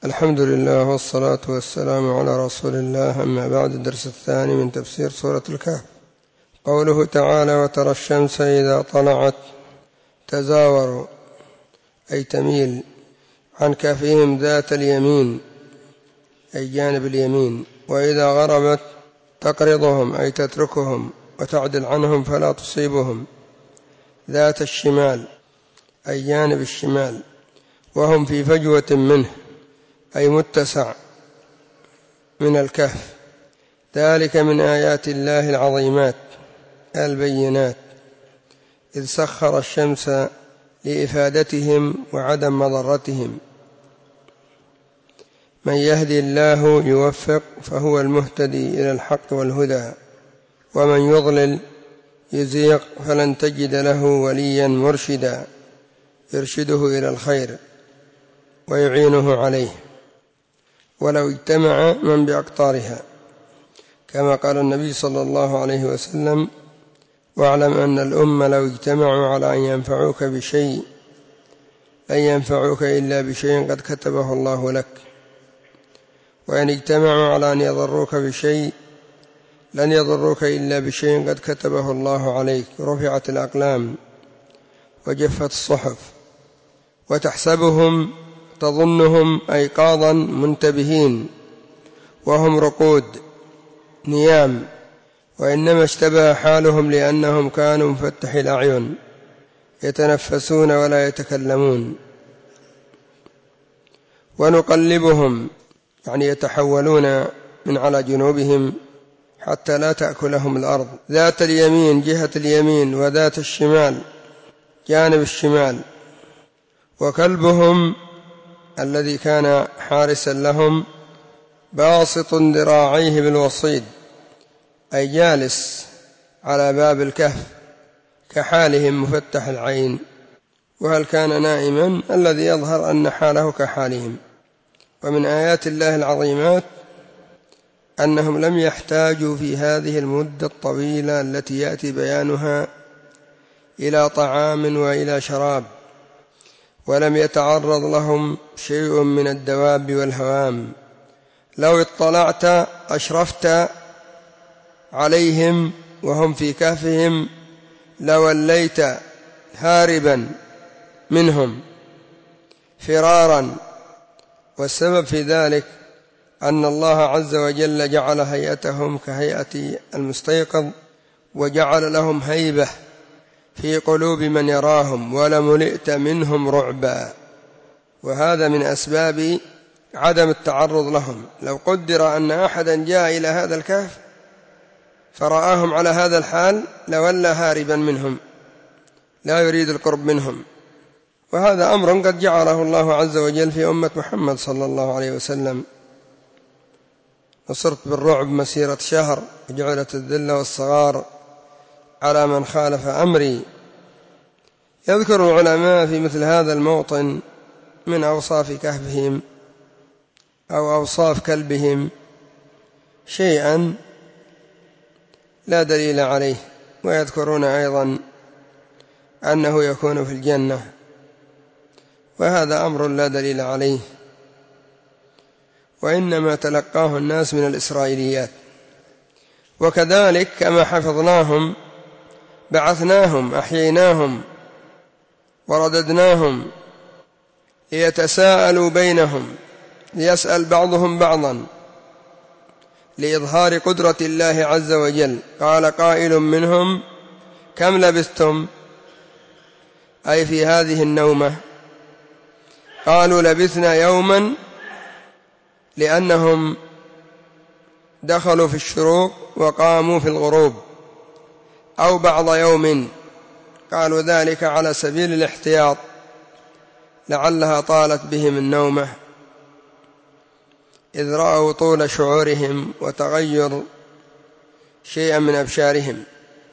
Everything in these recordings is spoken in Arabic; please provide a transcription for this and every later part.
الحمد لله والصلاة والسلام على رسول الله، أما بعد. الدرس الثاني من تفسير سورة الكهف. قوله تعالى: وترى الشمس إذا طلعت تزاور، أي تميل، عن كهفهم ذات اليمين، أي جانب اليمين، وإذا غربت تقرضهم، أي تتركهم وتعدل عنهم فلا تصيبهم، ذات الشمال، أي جانب الشمال، وهم في فجوة منه، أي متسع من الكهف. ذلك من آيات الله العظيمات البينات، إذ سخر الشمس لإفادتهم وعدم مضرتهم. من يهدي الله يوفق، فهو المهتدي إلى الحق والهدى، ومن يضلل يزيغ فلن تجد له وليا مرشدا يرشده إلى الخير ويعينه عليه، ولو اجتمع من بأقطارها، كما قال النبي صلى الله عليه وسلم: واعلم أن الأمة لو اجتمعوا على أن ينفعوك بشيء لن ينفعوك إلا بشيء قد كتبه الله لك، وإن اجتمعوا على أن يضروك بشيء لن يضروك إلا بشيء قد كتبه الله عليك. رفعت الأقلام وجفت الصحف، وتحسبهم تظنهم أيقاظا منتبهين وهم رقود نيام، وإنما اشتبه حالهم لأنهم كانوا مفتحي الأعين يتنفسون ولا يتكلمون. ونقلبهم، يعني يتحولون من على جنوبهم حتى لا تأكلهم الأرض، ذات اليمين جهة اليمين، وذات الشمال جانب الشمال. وكلبهم الذي كان حارسا لهم باسط ذراعيه بالوصيد، أي جالس على باب الكهف كحالهم مفتح العين. وهل كان نائما؟ الذي يظهر أن حاله كحالهم. ومن آيات الله العظيمات أنهم لم يحتاجوا في هذه المدة الطويلة التي يأتي بيانها إلى طعام وإلى شراب، ولم يتعرض لهم شيء من الدواب والهوام. لو اطلعت أشرفت عليهم وهم في كهفهم لوليت هاربا منهم فرارا. والسبب في ذلك أن الله عز وجل جعل هيئتهم كهيئة المستيقظ، وجعل لهم هيبة في قلوب من يراهم، ولملئت منهم رعبا. وهذا من أسباب عدم التعرض لهم. لو قدر أن أحدا جاء إلى هذا الكهف فرآهم على هذا الحال لولى هاربا منهم، لا يريد القرب منهم. وهذا أمر قد جعله الله عز وجل في أمة محمد صلى الله عليه وسلم. وصرت بالرعب مسيرة شهر، وجعلت الذل والصغار على من خالف أمري. يذكر العلماء في مثل هذا الموطن من أوصاف كهفهم أو أوصاف كلبهم شيئا لا دليل عليه، ويذكرون أيضا أنه يكون في الجنة، وهذا أمر لا دليل عليه، وإنما تلقاه الناس من الإسرائيليات. وكذلك كما حفظناهم بعثناهم أحييناهم ورددناهم ليتساءلوا بينهم، ليسأل بعضهم بعضا لإظهار قدرة الله عز وجل. قال قائل منهم: كم لبثتم؟ أي في هذه النومة. قالوا: لبثنا يوما، لأنهم دخلوا في الشروق وقاموا في الغروب، أو بعض يوم. قالوا ذلك على سبيل الاحتياط، لعلها طالت بهم النومة، إذ رأوا طول شعورهم وتغير شيئا من أبشارهم.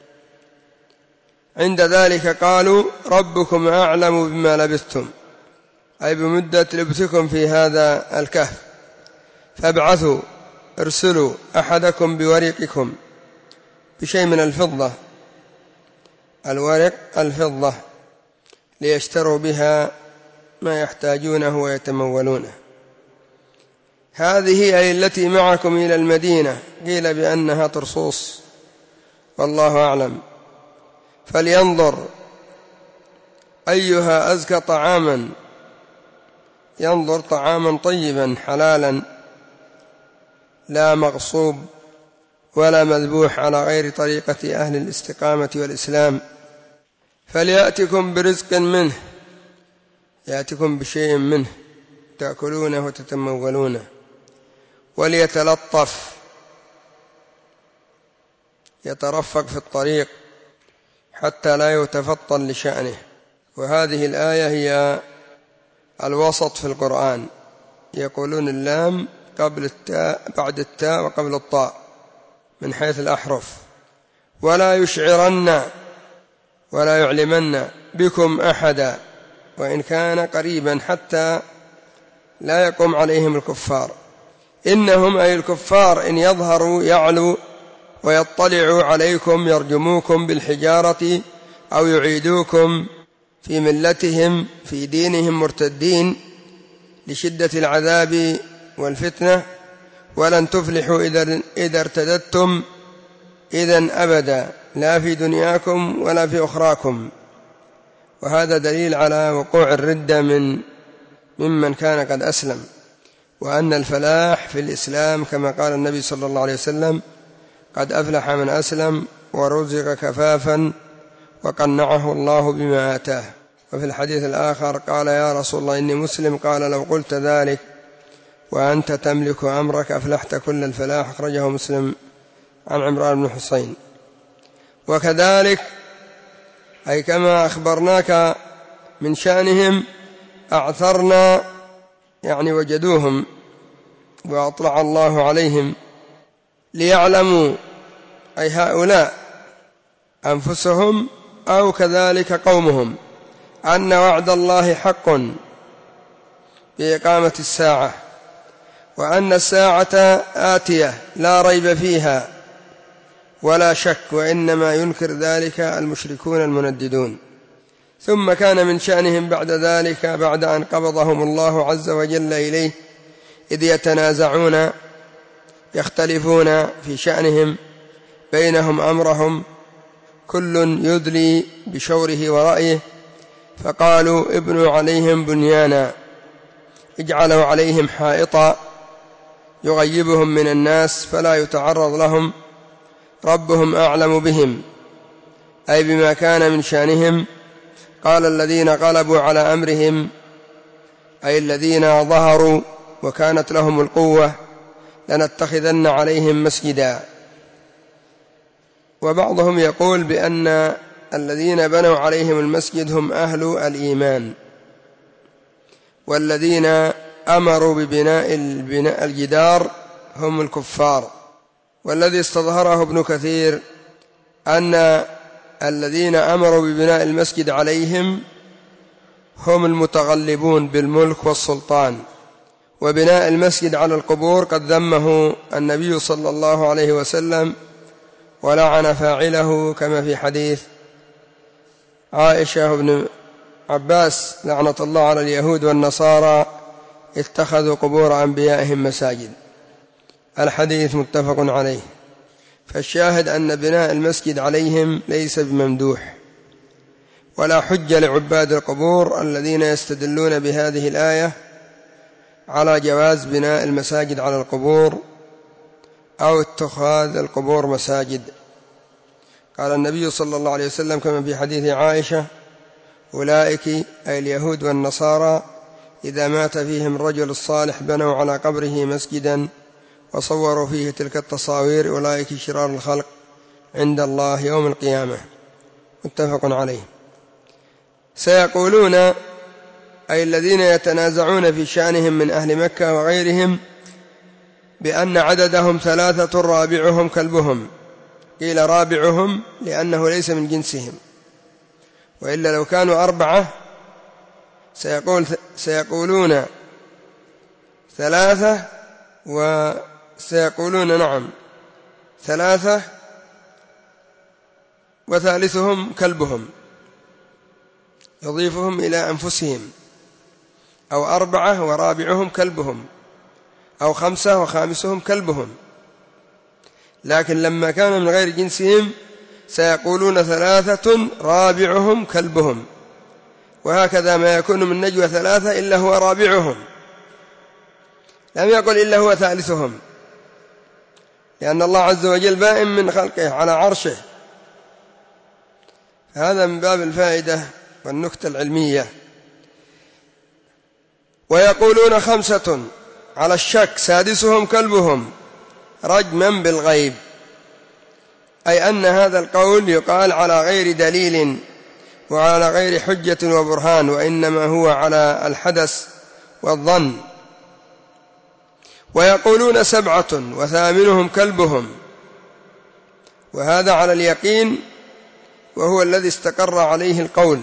عند ذلك قالوا: ربكم أعلم بما لبثتم، أي بمدة لبثكم في هذا الكهف، فابعثوا، ارسلوا أحدكم بورقكم، بشيء من الفضة، الورق الفضة، ليشتروا بها ما يحتاجونه ويتمولونه. هذه أي التي معكم إلى المدينة، قيل بأنها طرسوس والله أعلم. فلينظر أيها أزكى طعاما، ينظر طعاما طيبا حلالا لا مغصوب ولا مذبوح على غير طريقة أهل الاستقامة والإسلام. فليأتكم برزق منه، يأتكم بشيء منه تأكلونه وتتمولونه. وليتلطف، يترفق في الطريق حتى لا يتفطن لشأنه. وهذه الآية هي الوسط في القرآن، يقولون اللام قبل التاء بعد التاء وقبل الطاء من حيث الأحرف. ولا يشعرن ولا يعلمن بكم أحدا، وإن كان قريبا حتى لا يقوم عليهم الكفار. إنهم أي الكفار إن يظهروا يعلوا ويطلعوا عليكم يرجموكم بالحجارة أو يعيدوكم في ملتهم في دينهم مرتدين لشدة العذاب والفتنة، ولن تفلحوا إذا ارتدتم إذن أبدا، لا في دنياكم ولا في أخراكم. وهذا دليل على وقوع الردة ممن كان قد أسلم، وأن الفلاح في الإسلام كما قال النبي صلى الله عليه وسلم: قد أفلح من أسلم ورزق كفافا وقنعه الله بما آتاه. وفي الحديث الآخر قال: يا رسول الله إني مسلم، قال: لو قلت ذلك وأنت تملك أمرك أفلحت كل الفلاح. أخرجه مسلم عن عمران بن حسين. وكذلك أي كما أخبرناك من شأنهم أعثرنا، يعني وجدوهم وأطلع الله عليهم ليعلموا أي هؤلاء أنفسهم أو كذلك قومهم أن وعد الله حق بإقامة الساعة، وأن الساعة آتية لا ريب فيها ولا شك، وإنما ينكر ذلك المشركون المنددون. ثم كان من شأنهم بعد ذلك بعد أن قبضهم الله عز وجل إليه إذ يتنازعون يختلفون في شأنهم بينهم أمرهم كل يدلي بشوره ورأيه، فقالوا: ابنوا عليهم بنيانا، اجعلوا عليهم حائطا يغيبهم من الناس فلا يتعرض لهم، ربهم أعلم بهم، أي بما كان من شأنهم. قال الذين غلبوا على أمرهم أي الذين ظهروا وكانت لهم القوة: لنتخذن عليهم مسجدا. وبعضهم يقول بأن الذين بنوا عليهم المسجد هم أهل الإيمان، والذين أمروا ببناء الجدار هم الكفار. والذي استظهره ابن كثير أن الذين أمروا ببناء المسجد عليهم هم المتغلبون بالملك والسلطان، وبناء المسجد على القبور قد ذمه النبي صلى الله عليه وسلم ولعن فاعله، كما في حديث عائشة وابن عباس: لعنة الله على اليهود والنصارى اتخذوا قبور أنبيائهم مساجد. الحديث متفق عليه. فالشاهد أن بناء المسجد عليهم ليس بممدوح، ولا حجة لعباد القبور الذين يستدلون بهذه الآية على جواز بناء المساجد على القبور أو اتخاذ القبور مساجد. قال النبي صلى الله عليه وسلم كما في حديث عائشة: أولئك أي اليهود والنصارى إذا مات فيهم الرجل الصالح بنوا على قبره مسجدا وصوروا فيه تلك التصاوير، أولئك شرار الخلق عند الله يوم القيامة. متفق عليه. سيقولون أي الذين يتنازعون في شأنهم من أهل مكة وغيرهم بأن عددهم 3 رابعهم كلبهم. قيل رابعهم لأنه ليس من جنسهم، وإلا لو كانوا 4 سيقولون 3 وسيقولون نعم 3 وثالثهم كلبهم، يضيفهم إلى أنفسهم، أو 4 ورابعهم كلبهم، أو 5 وخامسهم كلبهم، لكن لما كان من غير جنسهم سيقولون 3 رابعهم كلبهم، وهكذا ما يكون من نجوى 3 إلا هو رابعهم، لم يقل إلا هو ثالثهم، لأن الله عز وجل بائن من خلقه على عرشه. هذا من باب الفائدة والنكتة العلمية. ويقولون 5 على الشك، سادسهم كلبهم، رجما بالغيب، أي أن هذا القول يقال على غير دليل وعلى غير حجة وبرهان، وإنما هو على الحدث والظن. ويقولون 7 وثامنهم كلبهم، وهذا على اليقين، وهو الذي استقر عليه القول.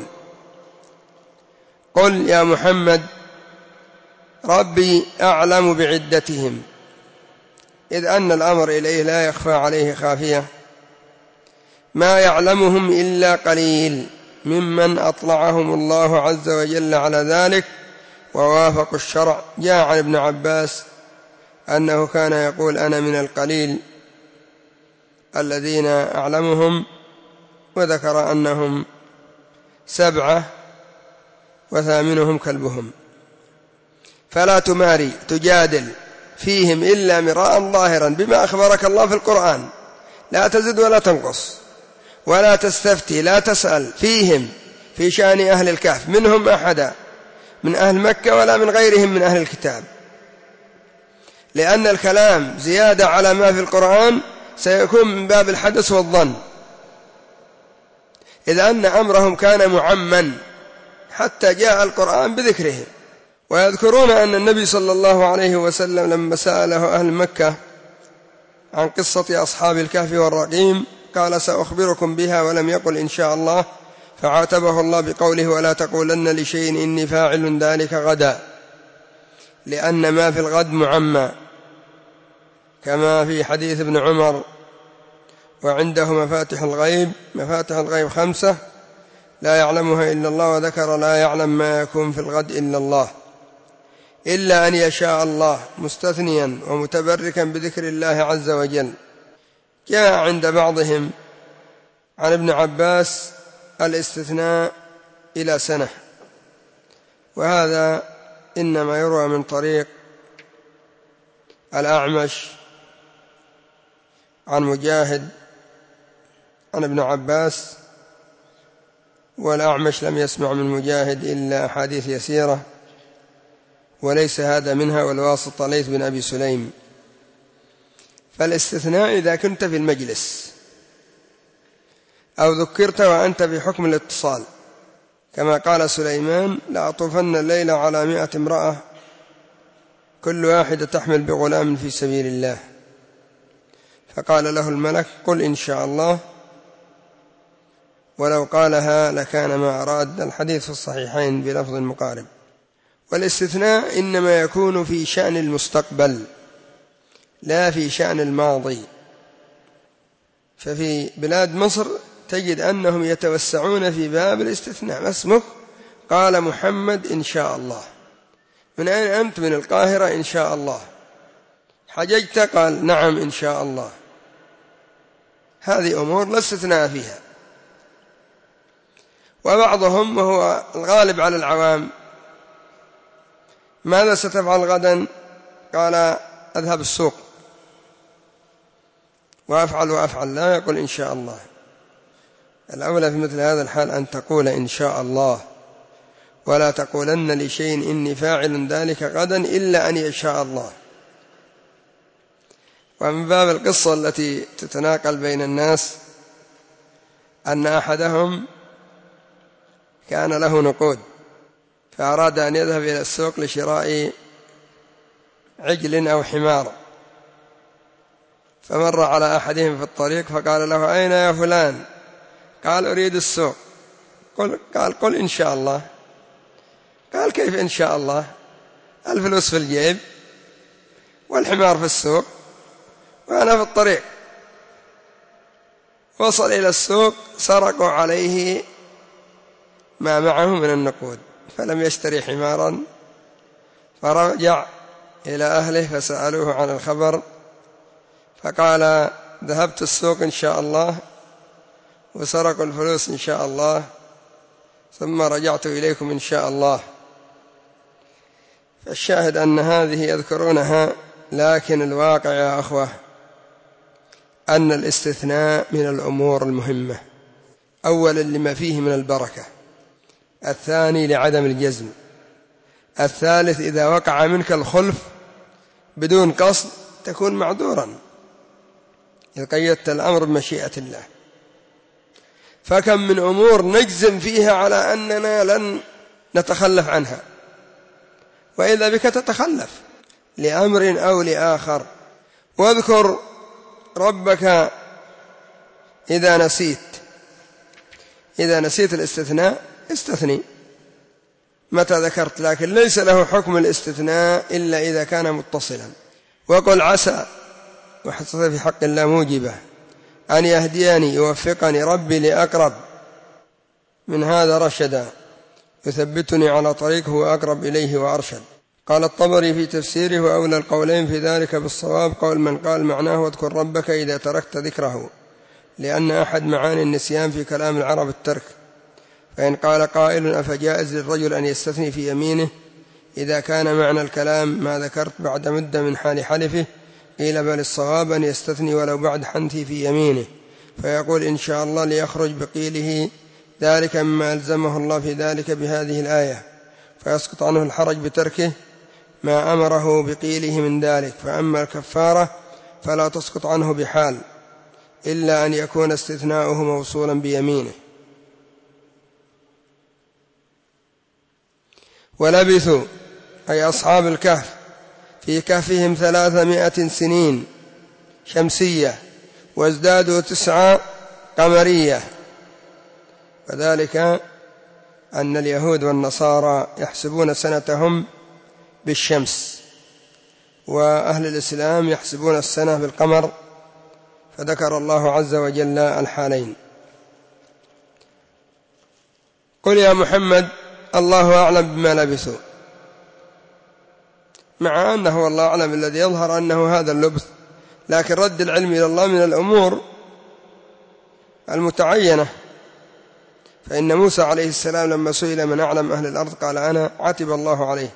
قل يا محمد ربي أعلم بعدتهم، إذ أن الأمر إليه لا يخفى عليه خافية، ما يعلمهم إلا قليل ممن أطلعهم الله عز وجل على ذلك ووافقوا الشرع. جاء عن ابن عباس أنه كان يقول أنا من القليل الذين أعلمهم، وذكر أنهم 7 وثامنهم كلبهم. فلا تماري تجادل فيهم إلا مراء ظاهرا بما أخبرك الله في القرآن، لا تزد ولا تنقص، ولا تستفتي، لا تسأل فيهم في شأن أهل الكهف منهم أحدا من أهل مكة ولا من غيرهم من أهل الكتاب، لأن الكلام زيادة على ما في القرآن سيكون من باب الحدث والظن، إذ أن أمرهم كان معمّا حتى جاء القرآن بذكرهم. ويذكرون أن النبي صلى الله عليه وسلم لما سأله أهل مكة عن قصة أصحاب الكهف والرقيم قال سأخبركم بها، ولم يقل إن شاء الله، فعاتبه الله بقوله ولا تقولن لشيء إني فاعل ذلك غدا، لأن ما في الغد معمّى، كما في حديث ابن عمر وعنده مفاتح الغيب، مفاتح الغيب 5 لا يعلمها إلا الله، وذكر لا يعلم ما يكون في الغد إلا الله، إلا أن يشاء الله، مستثنيا ومتبركا بذكر الله عز وجل. جاء عند بعضهم عن ابن عباس الاستثناء إلى 1 سنة، وهذا إنما يروى من طريق الأعمش عن مجاهد عن ابن عباس، والأعمش لم يسمع من مجاهد إلا أحاديث يسيرة، وليس هذا منها، والواسطة ليث بن أبي سليم. فالاستثناء إذا كنت في المجلس أو ذكرت وأنت بحكم الاتصال، كما قال سليمان لأطوفن الليل على 100 امرأة كل واحدة تحمل بغلام في سبيل الله، فقال له الملك قل إن شاء الله، ولو قالها لكان ما أراد. الحديث في الصحيحين بلفظ مقارب. والاستثناء إنما يكون في شأن المستقبل لا في شأن الماضي. ففي بلاد مصر تجد أنهم يتوسعون في باب الاستثناء، ما اسمك؟ قال محمد إن شاء الله. من أين أنت؟ من القاهرة إن شاء الله. حججت؟ قال نعم إن شاء الله. هذه أمور لا استثناء فيها. وبعضهم وهو الغالب على العوام ماذا ستفعل غدا؟ قال أذهب السوق وأفعل، لا يقول إن شاء الله. الأولى في مثل هذا الحال أن تقول إن شاء الله، ولا تقولن لشيء إني فاعل ذلك غدا إلا أن يشاء الله. ومن باب القصة التي تتناقل بين الناس أن أحدهم كان له نقود، فأراد أن يذهب إلى السوق لشراء عجل أو حمار، فمر على أحدهم في الطريق فقال له أين يا فلان؟ قال أريد السوق. قل إن شاء الله. قال كيف إن شاء الله؟ الفلوس في الجيب والحمار في السوق وأنا في الطريق. وصل إلى السوق سرقوا عليه ما معه من النقود، فلم يشتري حمارا، فرجع إلى أهله فسألوه عن الخبر فقال ذهبت السوق إن شاء الله وسرقوا الفلوس إن شاء الله ثم رجعت إليكم إن شاء الله. فالشاهد أن هذه يذكرونها، لكن الواقع يا أخوة أن الاستثناء من الأمور المهمة، أولا لما فيه من البركة، الثاني لعدم الجزم، الثالث إذا وقع منك الخلف بدون قصد تكون معذورا إذ قيدت الأمر بمشيئة الله. فكم من أمور نجزم فيها على أننا لن نتخلف عنها، وإذا بك تتخلف لأمر أو لآخر. واذكر ربك إذا نسيت الاستثناء استثني متى ذكرت، لكن ليس له حكم الاستثناء إلا إذا كان متصلا. وقل عسى وحصل في حق الله موجبة أن يهديني يوفقني ربي لأقرب من هذا رشدا يثبتني على طريقه وأقرب إليه وأرشد. قال الطبري في تفسيره وأولى القولين في ذلك بالصواب قول من قال معناه واذكر ربك إذا تركت ذكره، لأن أحد معاني النسيان في كلام العرب الترك. فإن قال قائل أفجائز للرجل أن يستثني في يمينه إذا كان معنى الكلام ما ذكرت بعد مدة من حال حلفه، قيل بل الصواب أن يستثني ولو بعد حنثه في يمينه فيقول إن شاء الله ليخرج بقيله ذلك مما ألزمه الله في ذلك بهذه الآية، فيسقط عنه الحرج بتركه ما أمره بقيله من ذلك. فأما الكفارة فلا تسقط عنه بحال إلا أن يكون استثناؤه موصولا بيمينه. ولبثوا أي أصحاب الكهف في كهفهم 300 سنين شمسية وازدادوا 9 قمرية، وذلك أن اليهود والنصارى يحسبون سنتهم بالشمس، وأهل الإسلام يحسبون السنة بالقمر، فذكر الله عز وجل الحالين. قل يا محمد الله أعلم بما لبثوا، مع أنه والله أعلم الذي يظهر أنه هذا اللبث، لكن رد العلم إلى الله من الأمور المتعينة. فإن موسى عليه السلام لما سئل من أعلم أهل الأرض قال أنا، عتب الله عليه.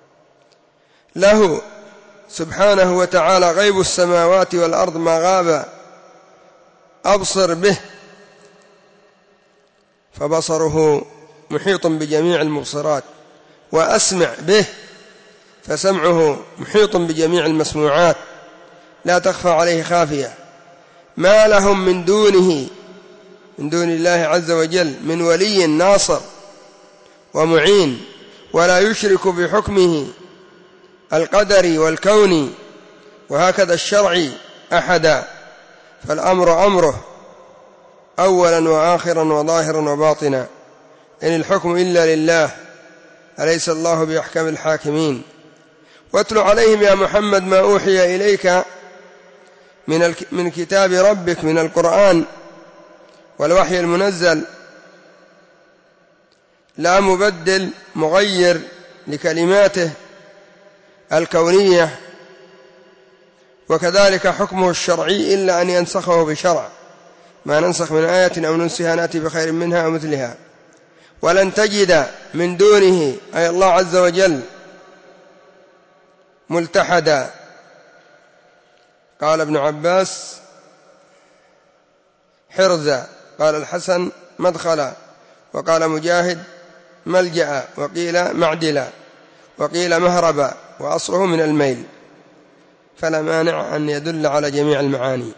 له سبحانه وتعالى غيب السماوات والأرض ما غاب، أبصر به فبصره محيط بجميع المبصرات، وأسمع به فسمعه محيط بجميع المسموعات، لا تخفى عليه خافية. ما لهم من دون الله عز وجل من ولي ناصر ومعين، ولا يشرك بحكمه القدري والكوني وهكذا الشرعي أحدا، فالأمر أمره أولا وآخرا وظاهرا وباطنا، إن الحكم إلا لله، أليس الله بأحكم الحاكمين. واتل عليهم يا محمد ما أوحي إليك من كتاب ربك من القرآن والوحي المنزل، لا مبدل مغير لكلماته الكونية، وكذلك حكمه الشرعي إلا أن ينسخه بشرع، ما ننسخ من آية أو ننسها نأتي بخير منها أو مثلها. ولن تجد من دونه أي الله عز وجل ملتحدا. قال ابن عباس حرزا، قال الحسن مدخلا، وقال مجاهد ملجأ، وقيل معدلا، وقيل مهربا، وأصله من الميل، فلا مانع أن يدل على جميع المعاني.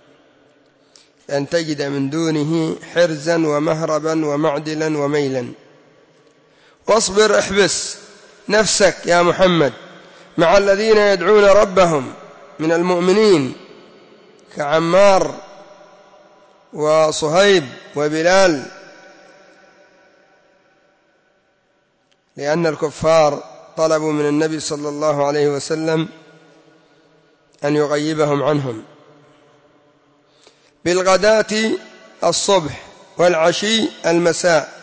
أن تجد من دونه حرزا ومهربا ومعدلا وميلا. واصبر احبس نفسك يا محمد مع الذين يدعون ربهم من المؤمنين كعمار وصهيب وبلال، لأن الكفار طلبوا من النبي صلى الله عليه وسلم أن يغيبهم عنهم. بالغداة الصبح والعشي المساء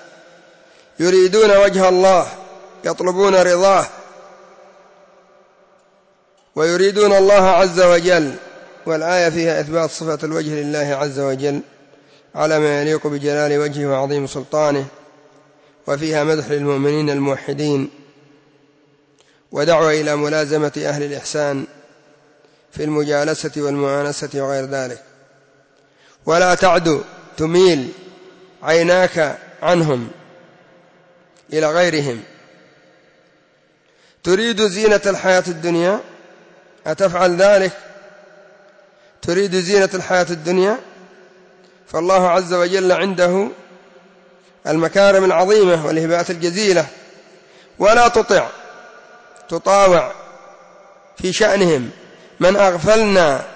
يريدون وجه الله يطلبون رضاه، ويريدون الله عز وجل. والآية فيها إثبات صفة الوجه لله عز وجل على ما يليق بجلال وجهه وعظيم سلطانه، وفيها مدح للمؤمنين الموحدين ودعوة إلى ملازمة أهل الإحسان في المجالسة والمؤانسة وغير ذلك. ولا تعد تميل عيناك عنهم إلى غيرهم. تريد زينة الحياة الدنيا، أتفعل ذلك؟ تريد زينة الحياة الدنيا، فالله عز وجل عنده المكارم العظيمة والهبات الجزيلة، ولا تطاوع في شأنهم من أغفلنا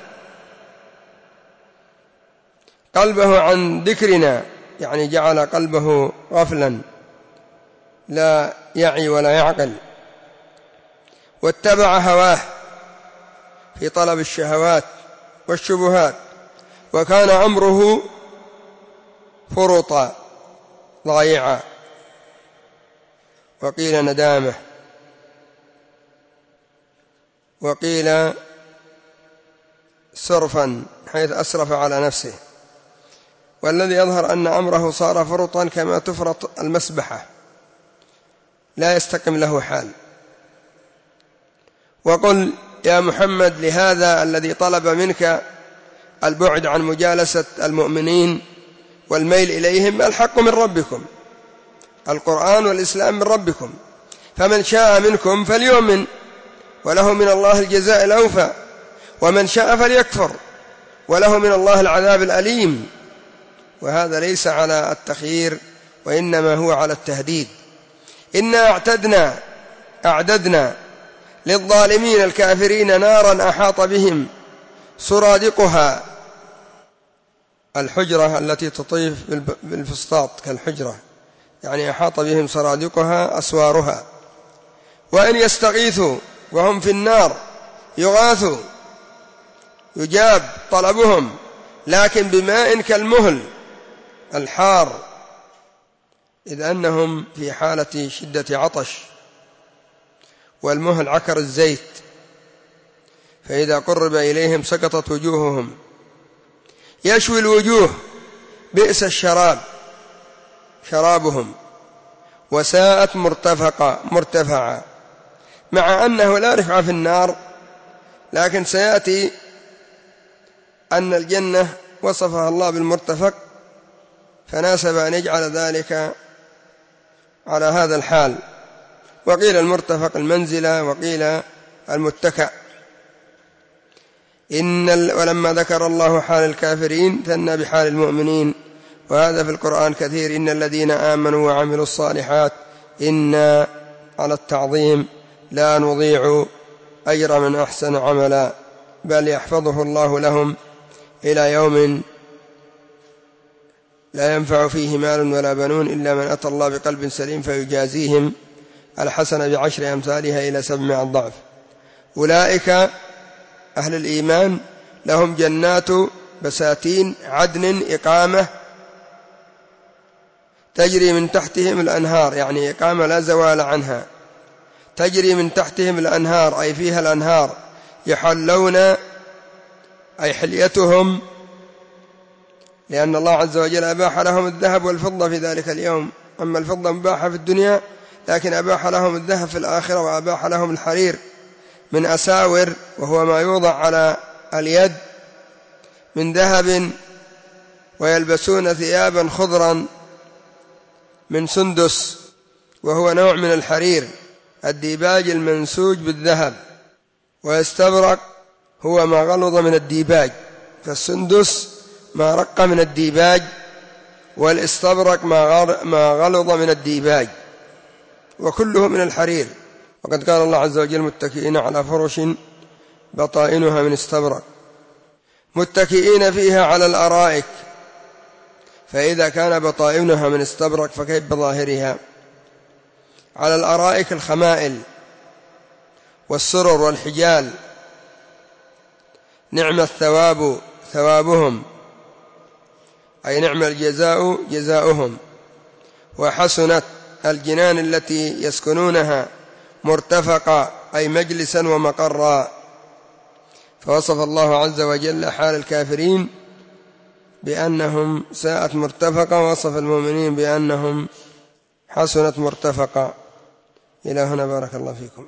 قلبه عن ذكرنا، يعني جعل قلبه غفلا لا يعي ولا يعقل، واتبع هواه في طلب الشهوات والشبهات، وكان أمره فرطا ضائعا، وقيل ندامة، وقيل سرفا حيث أسرف على نفسه. والذي يظهر أن أمره صار فرطا كما تفرط المسبحة، لا يستقم له حال. وقل يا محمد لهذا الذي طلب منك البعد عن مجالسة المؤمنين والميل إليهم: الحق من ربكم، القرآن والإسلام من ربكم، فمن شاء منكم فليؤمن وله من الله الجزاء الأوفى، ومن شاء فليكفر وله من الله العذاب الأليم. وهذا ليس على التخيير، وإنما هو على التهديد. إنا أعددنا للظالمين الكافرين نارا أحاط بهم سرادقها، الحجرة التي تطيف بالفسطاط كالحجرة، يعني أحاط بهم سرادقها أسوارها. وإن يستغيثوا وهم في النار يغاثوا، يجاب طلبهم، لكن بماء كالمهل الحار، إذ أنهم في حالة شدة عطش، والمهل عكر الزيت، فإذا قرب إليهم سقطت وجوههم، يشوي الوجوه، بئس الشراب شرابهم، وساءت مرتفعا. مع أنه لا رفع في النار، لكن سيأتي أن الجنة وصفها الله بالمرتفق، فناسب أن يجعل ذلك على هذا الحال. وقيل المرتفق المنزلة، وقيل المتكأ. ولما ذكر الله حال الكافرين ثنى بحال المؤمنين، وهذا في القرآن كثير: إن الذين آمنوا وعملوا الصالحات إنا على التعظيم لا نضيع أجر من أحسن عملا، بل يحفظه الله لهم إلى يوم لا ينفع فيه مال ولا بنون إلا من أتى الله بقلب سليم، فيجازيهم الحسنة ب10 أمثالها إلى 700 ضعف. أولئك أهل الإيمان لهم جنات بساتين عدن إقامة تجري من تحتهم الأنهار، يعني إقامة لا زوال عنها، تجري من تحتهم الأنهار أي فيها الأنهار. يحلون أي حليتهم، لأن الله عز وجل أباح لهم الذهب والفضة في ذلك اليوم. أما الفضة مباحة في الدنيا، لكن أباح لهم الذهب في الآخرة، وأباح لهم الحرير من أساور، وهو ما يوضع على اليد من ذهب، ويلبسون ثيابا خضرا من سندس، وهو نوع من الحرير، الديباج المنسوج بالذهب، ويستبرق هو ما غلظ من الديباج، فالسندس ما رق من الديباج، والاستبرق ما غلظ من الديباج، وكله من الحرير. وقد قال الله عز وجل: متكئين على فرش بطائنها من استبرق، متكئين فيها على الأرائك. فإذا كان بطائنها من استبرق فكيف بظاهرها؟ على الأرائك الخمائل والسرر والحجال. نعم الثواب ثوابهم، أي نعم الجزاء جزاؤهم. وحسنت الجنان التي يسكنونها مرتفقا، أي مجلسا ومقرا. فوصف الله عز وجل حال الكافرين بأنهم ساءت مرتفقة، ووصف المؤمنين بأنهم حسنت مرتفقة. إلى هنا بارك الله فيكم.